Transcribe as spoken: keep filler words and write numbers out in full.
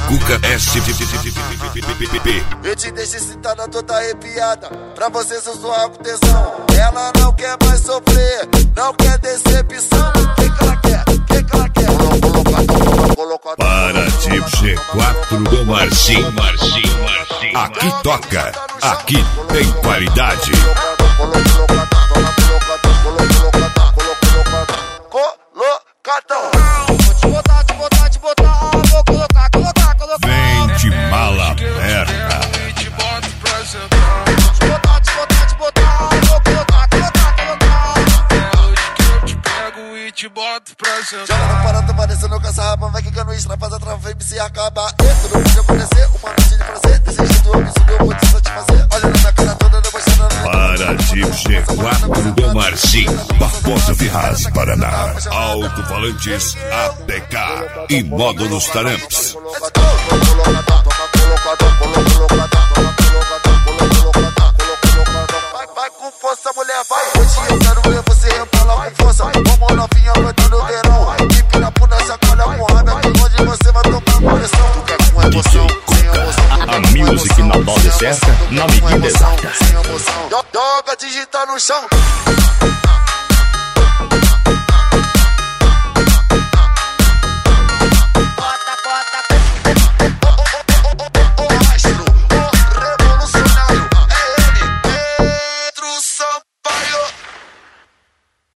Cuca S. Eu te deixo excitada, toda arrepiada. Pra você eu sou com tesão. Ela não quer mais sofrer, não quer decepção. O que que ela quer? O que que ela quer? Para Tipo G quatro do Marcinho, Marcinho, Marcinho. Aqui toca, aqui tem qualidade. Colocadão. Vou te botar, te botar, te botar. Vou colocar, colocar, colocar. Vem de mala aberta. Te botar, te botar, te botar. Vou colocar, colocar, colocar. Hoje que eu te pego e te boto pra sentar. Joga no parado, parecendo com essa rapa. Vai quicando isso, faz a trava, vem se acabar. E tudo pode acontecer, uma noite de prazer. Desejo do absurdo, eu vou te satisfazer. Olhando na cara toda, debochando. Para Tipo G quatro do Marcinho, Barbosa Ferraz, Paraná. Alto-falantes A P K e módulos Taramps. Vai com força, mulher, vai. Hoje eu quero ver você rebolar com força. Vamos novinha, aguentando o verão. Equipe na bunda, sacola com raiva. Onde você vai tomar pressão. Tu quer com emoção, sem emoção. A music na dose certa, na medida exata. Joga, digita no chão.